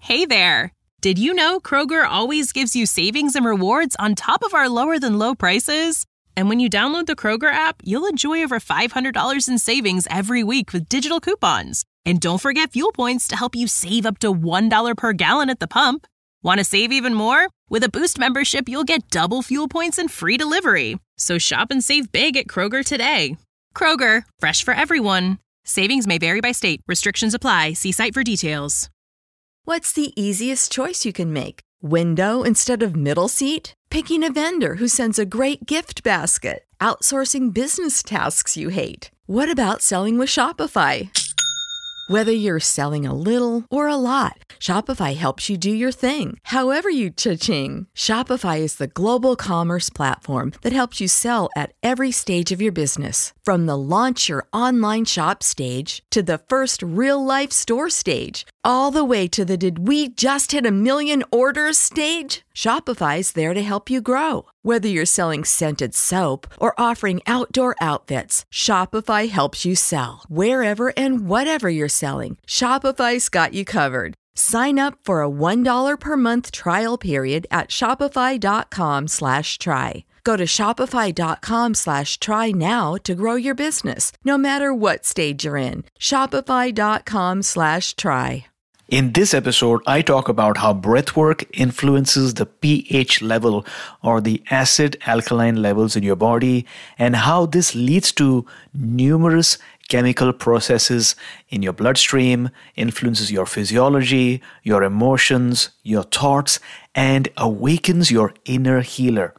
Hey there! Did you know Kroger always gives you savings and rewards on top of our lower-than-low prices? And when you download the Kroger app, you'll enjoy over $500 in savings every week with digital coupons. And don't forget fuel points to help you save up to $1 per gallon at the pump. Want to save even more? With a Boost membership, you'll get double fuel points and free delivery. So shop and save big at Kroger today. Kroger, fresh for everyone. Savings may vary by state. Restrictions apply. See site for details. What's the easiest choice you can make? Window instead of middle seat? Picking a vendor who sends a great gift basket? Outsourcing business tasks you hate? What about selling with Shopify? Whether you're selling a little or a lot, Shopify helps you do your thing, however you cha-ching. Shopify is the global commerce platform that helps you sell at every stage of your business. From the launch your online shop stage to the first real-life store stage, all the way to the did we just hit 1 million orders stage. Shopify's there to help you grow. Whether you're selling scented soap or offering outdoor outfits, Shopify helps you sell. Wherever and whatever you're selling, Shopify's got you covered. Sign up for a $1 per month trial period at shopify.com/try. Go to shopify.com/try now to grow your business, no matter what stage you're in. Shopify.com/try. In this episode, I talk about how breathwork influences the pH level or the acid-alkaline levels in your body and how this leads to numerous chemical processes in your bloodstream, influences your physiology, your emotions, your thoughts, and awakens your inner healer.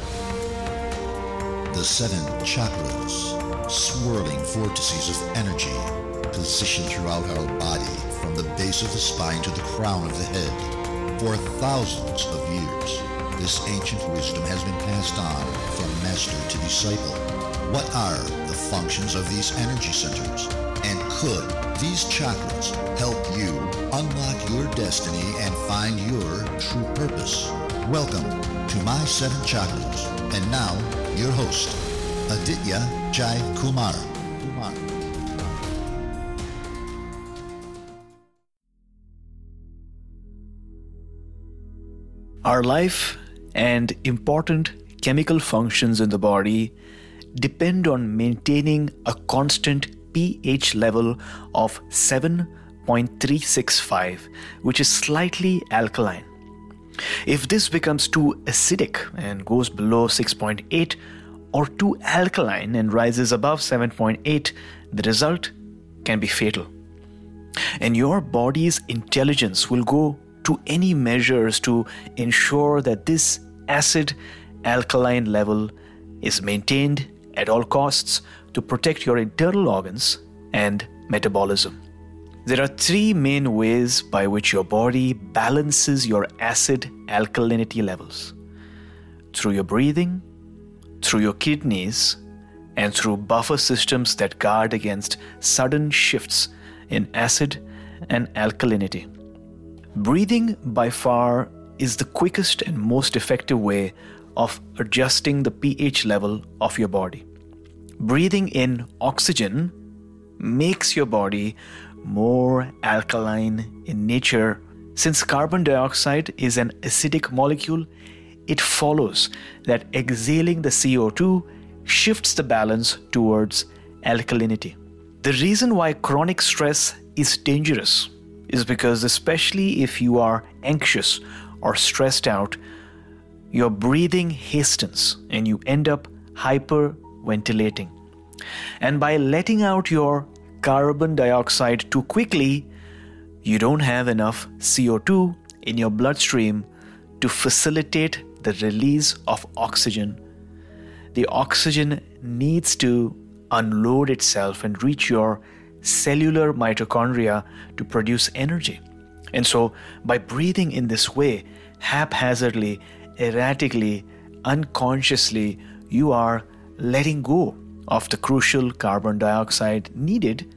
The 7 chakras, swirling vortices of energy, positioned throughout our body from the base of the spine to the crown of the head. For thousands of years, this ancient wisdom has been passed on from master to disciple. What are the functions of these energy centers? And could these chakras help you unlock your destiny and find your true purpose? Welcome to My 7 Chakras. And now, your host, Aditya Jai Kumar. Our life and important chemical functions in the body depend on maintaining a constant pH level of 7.365, which is slightly alkaline. If this becomes too acidic and goes below 6.8 or too alkaline and rises above 7.8, the result can be fatal. And your body's intelligence will go to any measures to ensure that this acid-alkaline level is maintained at all costs to protect your internal organs and metabolism. There are 3 main ways by which your body balances your acid-alkalinity levels: through your breathing, through your kidneys, and through buffer systems that guard against sudden shifts in acid and alkalinity. Breathing by far is the quickest and most effective way of adjusting the pH level of your body. Breathing in oxygen makes your body more alkaline in nature. Since carbon dioxide is an acidic molecule, it follows that exhaling the CO2 shifts the balance towards alkalinity. The reason why chronic stress is dangerous is because, especially if you are anxious or stressed out, your breathing hastens and you end up hyperventilating. And by letting out your carbon dioxide too quickly, you don't have enough CO2 in your bloodstream to facilitate the release of oxygen. The oxygen needs to unload itself and reach your cellular mitochondria to produce energy. And so by breathing in this way, haphazardly, erratically, unconsciously, you are letting go of the crucial carbon dioxide needed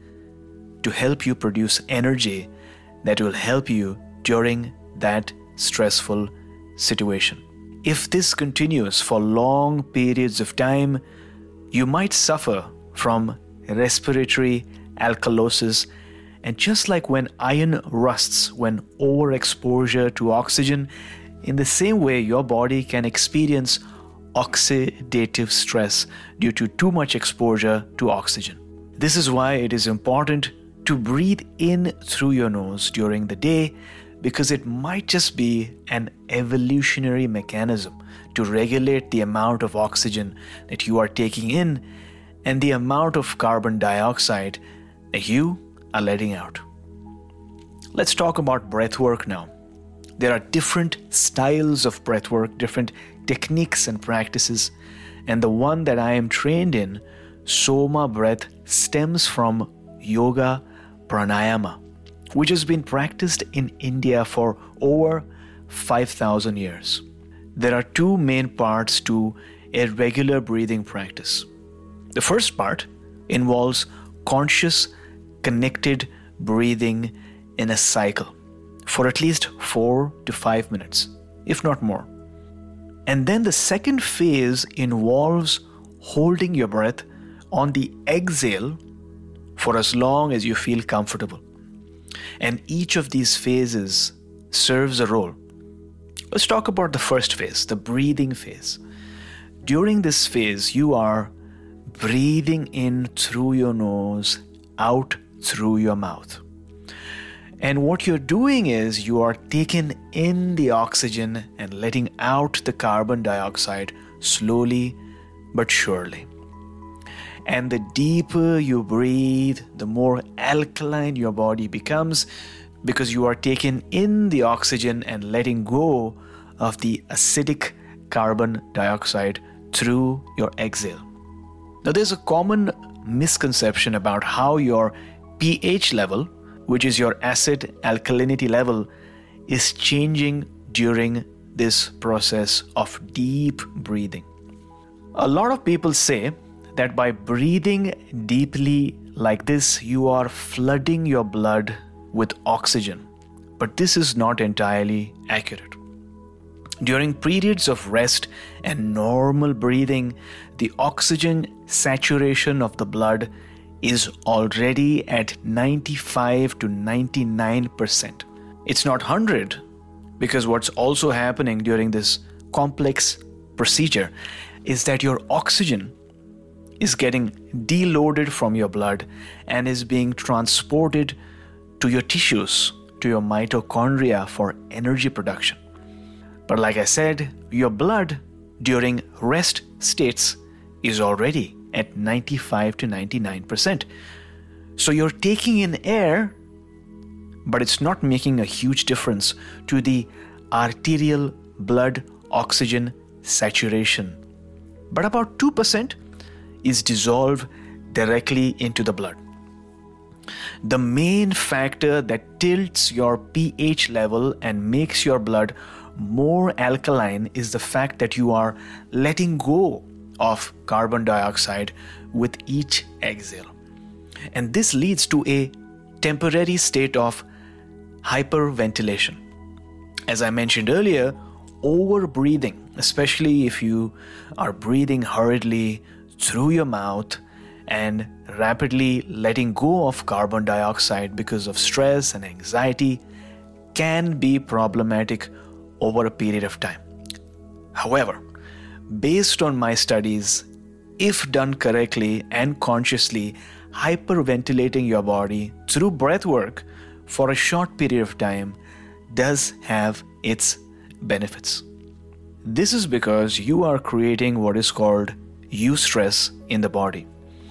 to help you produce energy that will help you during that stressful situation. If this continues for long periods of time, you might suffer from respiratory alkalosis And just like when iron rusts when overexposure to oxygen, in the same way your body can experience oxidative stress due to too much exposure to oxygen. This is why it is important to breathe in through your nose during the day, because it might just be an evolutionary mechanism to regulate the amount of oxygen that you are taking in and the amount of carbon dioxide that you are letting out. Let's talk about breath work now. There are different styles of breath work, different techniques and practices, and the one that I am trained in, Soma breath, stems from yoga pranayama, which has been practiced in India for over 5,000 years. There are two main parts to a regular breathing practice. The first part involves conscious, connected breathing in a cycle for at least 4 to 5 minutes, if not more. And then the second phase involves holding your breath on the exhale for as long as you feel comfortable. And each of these phases serves a role. Let's talk about the first phase, the breathing phase. During this phase, you are breathing in through your nose, out through your mouth. And what you're doing is you are taking in the oxygen and letting out the carbon dioxide slowly but surely. And the deeper you breathe, the more alkaline your body becomes, because you are taking in the oxygen and letting go of the acidic carbon dioxide through your exhale. Now, there's a common misconception about how your pH level, which is your acid alkalinity level, is changing during this process of deep breathing. A lot of people say that by breathing deeply like this, you are flooding your blood with oxygen. But this is not entirely accurate. During periods of rest and normal breathing, the oxygen saturation of the blood is already at 95 to 99%. It's not 100, because what's also happening during this complex procedure is that your oxygen is getting deloaded from your blood and is being transported to your tissues, to your mitochondria for energy production. But like I said, your blood during rest states is already at 95 to 99%. So you're taking in air, but it's not making a huge difference to the arterial blood oxygen saturation. But about 2% is dissolved directly into the blood. The main factor that tilts your pH level and makes your blood more alkaline is the fact that you are letting go of carbon dioxide with each exhale. And this leads to a temporary state of hyperventilation. As I mentioned earlier, over-breathing, especially if you are breathing hurriedly through your mouth and rapidly letting go of carbon dioxide because of stress and anxiety, can be problematic over a period of time. However, based on my studies, if done correctly and consciously, hyperventilating your body through breath work for a short period of time does have its benefits. This is because you are creating what is called eustress in the body.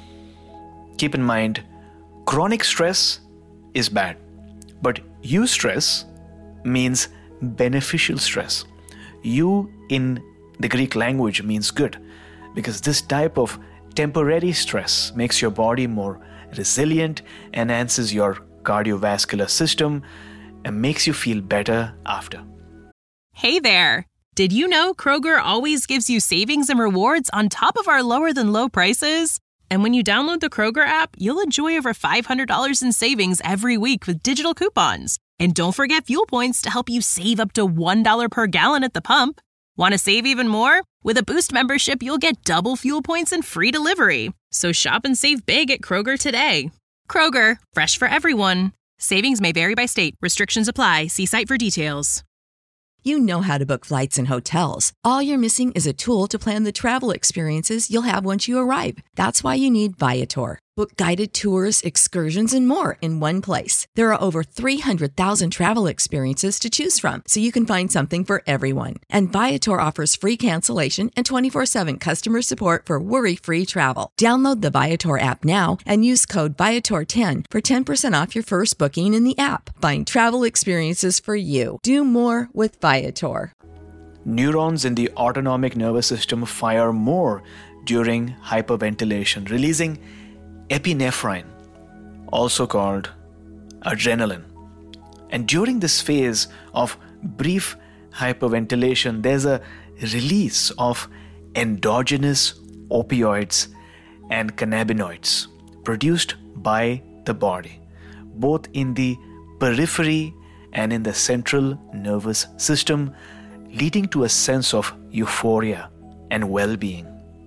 Keep in mind, chronic stress is bad, but eustress means beneficial stress. Eu in the Greek language means good, because this type of temporary stress makes your body more resilient, enhances your cardiovascular system, and makes you feel better after. Hey there! Did you know Kroger always gives you savings and rewards on top of our lower than low prices? And when you download the Kroger app, you'll enjoy over $500 in savings every week with digital coupons. And don't forget fuel points to help you save up to $1 per gallon at the pump. Want to save even more? With a Boost membership, you'll get double fuel points and free delivery. So shop and save big at Kroger today. Kroger, fresh for everyone. Savings may vary by state. Restrictions apply. See site for details. You know how to book flights and hotels. All you're missing is a tool to plan the travel experiences you'll have once you arrive. That's why you need Viator. Book guided tours, excursions, and more in one place. There are over 300,000 travel experiences to choose from, so you can find something for everyone. And Viator offers free cancellation and 24/7 customer support for worry-free travel. Download the Viator app now and use code Viator10 for 10% off your first booking in the app. Find travel experiences for you. Do more with Viator. Neurons in the autonomic nervous system fire more during hyperventilation, releasing epinephrine, also called adrenaline. And during this phase of brief hyperventilation, there's a release of endogenous opioids and cannabinoids produced by the body, both in the periphery and in the central nervous system, leading to a sense of euphoria and well-being.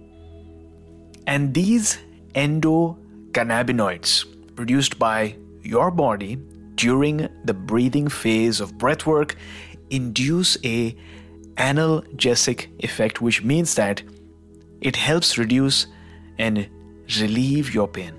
And these endocannabinoids produced by your body during the breathing phase of breathwork induce a analgesic effect, which means that it helps reduce and relieve your pain.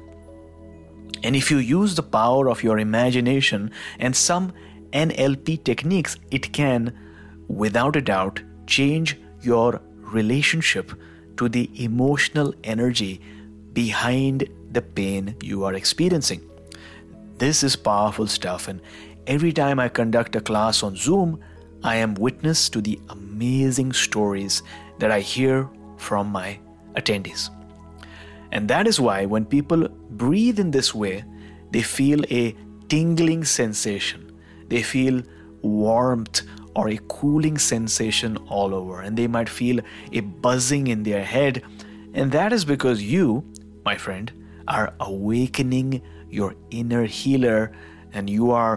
And if you use the power of your imagination and some NLP techniques, it can, without a doubt, change your relationship to the emotional energy behind the pain you are experiencing. This is powerful stuff, and every time I conduct a class on Zoom, I am witness to the amazing stories that I hear from my attendees. And that is why when people breathe in this way, they feel a tingling sensation. They feel warmth or a cooling sensation all over, and they might feel a buzzing in their head. And that is because you, my friend, are awakening your inner healer, and you are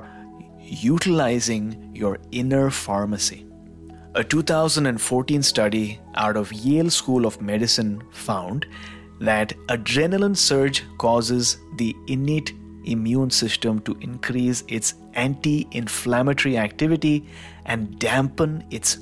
utilizing your inner pharmacy. A 2014 study out of Yale School of Medicine found that adrenaline surge causes the innate immune system to increase its anti-inflammatory activity and dampen its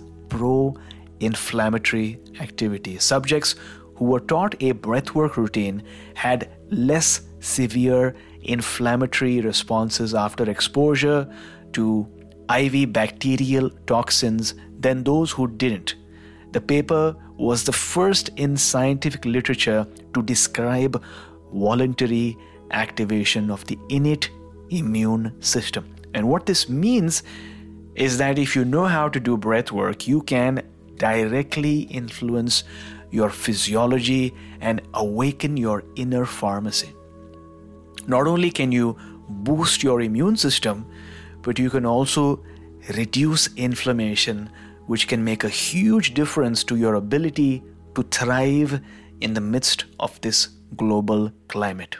pro-inflammatory activity. Subjects who were taught a breathwork routine had less severe inflammatory responses after exposure to IV bacterial toxins than those who didn't. The paper was the first in scientific literature to describe voluntary activation of the innate immune system. And what this means is that if you know how to do breath work, you can directly influence your physiology and awaken your inner pharmacy. Not only can you boost your immune system, but you can also reduce inflammation, which can make a huge difference to your ability to thrive in the midst of this global climate.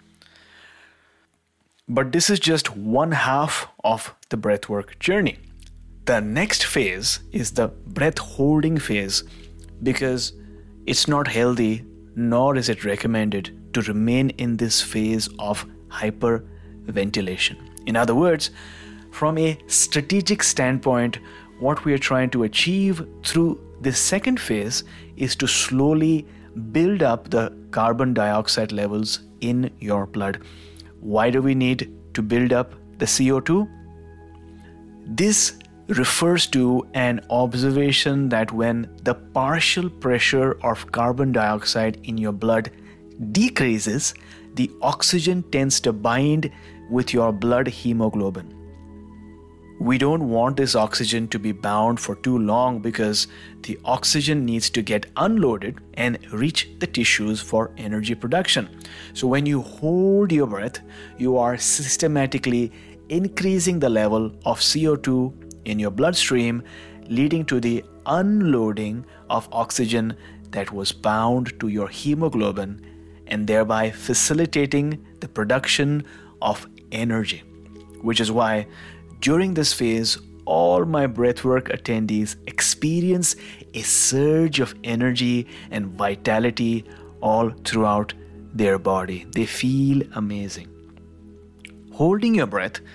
But this is just one half of the breathwork journey. The next phase is the breath holding phase, because it's not healthy, nor is it recommended to remain in this phase of hyperventilation. In other words, from a strategic standpoint, what we are trying to achieve through this second phase is to slowly build up the carbon dioxide levels in your blood. Why do we need to build up the CO2? This refers to an observation that when the partial pressure of carbon dioxide in your blood decreases, the oxygen tends to bind with your blood hemoglobin. We don't want this oxygen to be bound for too long, because the oxygen needs to get unloaded and reach the tissues for energy production. So when you hold your breath, you are systematically increasing the level of CO2 in your bloodstream, leading to the unloading of oxygen that was bound to your hemoglobin, and thereby facilitating the production of energy. Which is why during this phase, all my breathwork attendees experience a surge of energy and vitality all throughout their body. They feel amazing. Holding your breath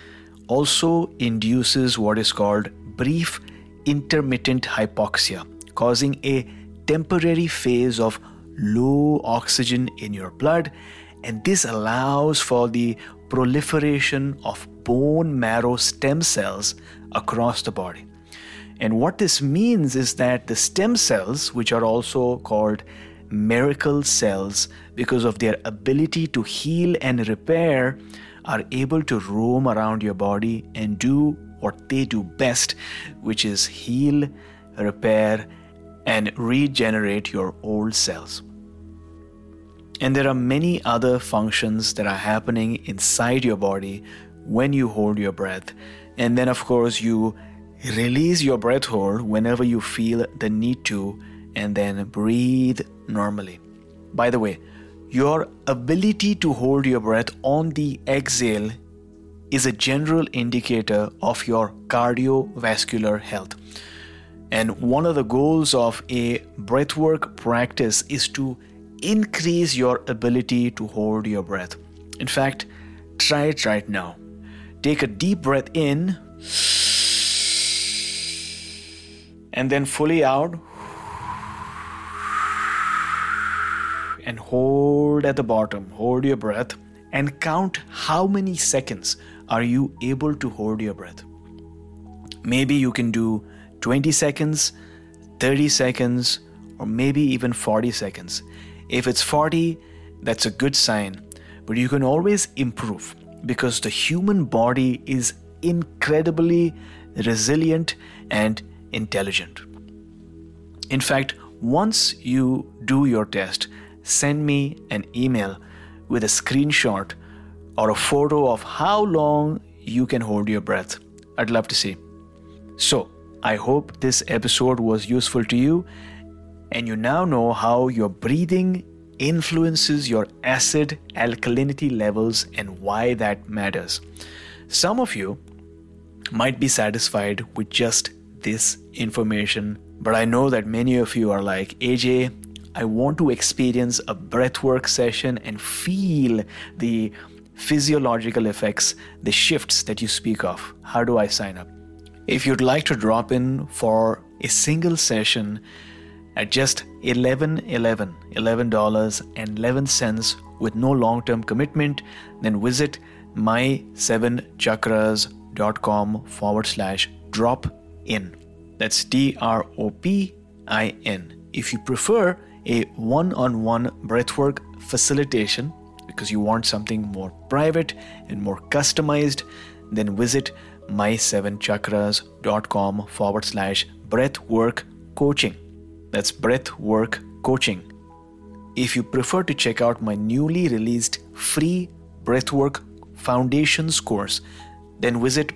also induces what is called brief intermittent hypoxia, causing a temporary phase of low oxygen in your blood, and this allows for the proliferation of bone marrow stem cells across the body. And what this means is that the stem cells, which are also called miracle cells because of their ability to heal and repair, are able to roam around your body and do what they do best, which is heal, repair, and regenerate your old cells. And there are many other functions that are happening inside your body when you hold your breath. And then, of course, you release your breath hold whenever you feel the need to, and then breathe normally. By the way, your ability to hold your breath on the exhale is a general indicator of your cardiovascular health. And one of the goals of a breathwork practice is to increase your ability to hold your breath. In fact, try it right now. Take a deep breath in and then fully out, and hold at the bottom. Hold your breath and count how many seconds are you able to hold your breath. Maybe you can do 20 seconds, 30 seconds, or maybe even 40 seconds. If it's 40, that's a good sign, but you can always improve because the human body is incredibly resilient and intelligent. In fact, once you do your test, send me an email with a screenshot or a photo of how long you can hold your breath. I'd love to see. So, I hope this episode was useful to you, and you now know how your breathing influences your acid alkalinity levels and why that matters. Some of you might be satisfied with just this information, but I know that many of you are like, AJ, I want to experience a breathwork session and feel the physiological effects, the shifts that you speak of. How do I sign up? If you'd like to drop in for a single session at just $11.11 with no long-term commitment, then visit my7chakras.com/drop-in. That's DROPIN. If you prefer a one-on-one breathwork facilitation because you want something more private and more customized, then visit my7chakras.com/breathwork coaching. That's breathwork coaching. If you prefer to check out my newly released free breathwork foundations course, then visit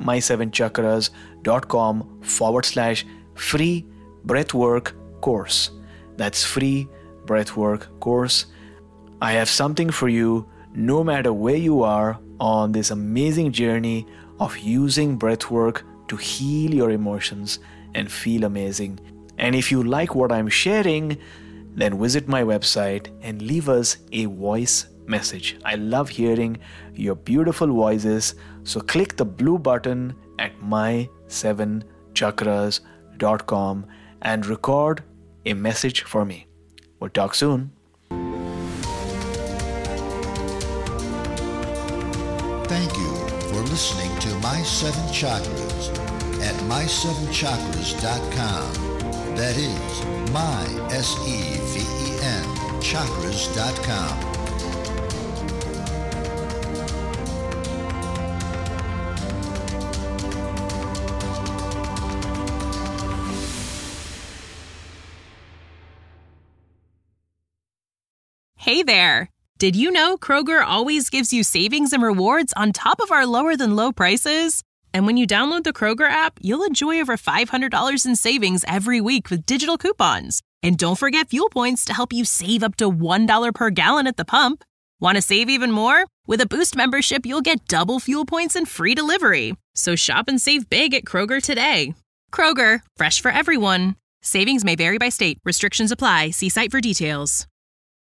my7chakras.com/free breathwork course. That's free breathwork course. I have something for you no matter where you are on this amazing journey of using breathwork to heal your emotions and feel amazing. And if you like what I'm sharing, then visit my website and leave us a voice message. I love hearing your beautiful voices. So click the blue button at my7chakras.com and record a message for me. We'll talk soon. Thank you for listening to My 7 Chakras at my7chakras.com. That is my-SEVEN chakras.com. Hey there! Did you know Kroger always gives you savings and rewards on top of our lower-than-low prices? And when you download the Kroger app, you'll enjoy over $500 in savings every week with digital coupons. And don't forget fuel points to help you save up to $1 per gallon at the pump. Want to save even more? With a Boost membership, you'll get double fuel points and free delivery. So shop and save big at Kroger today. Kroger, fresh for everyone. Savings may vary by state. Restrictions apply. See site for details.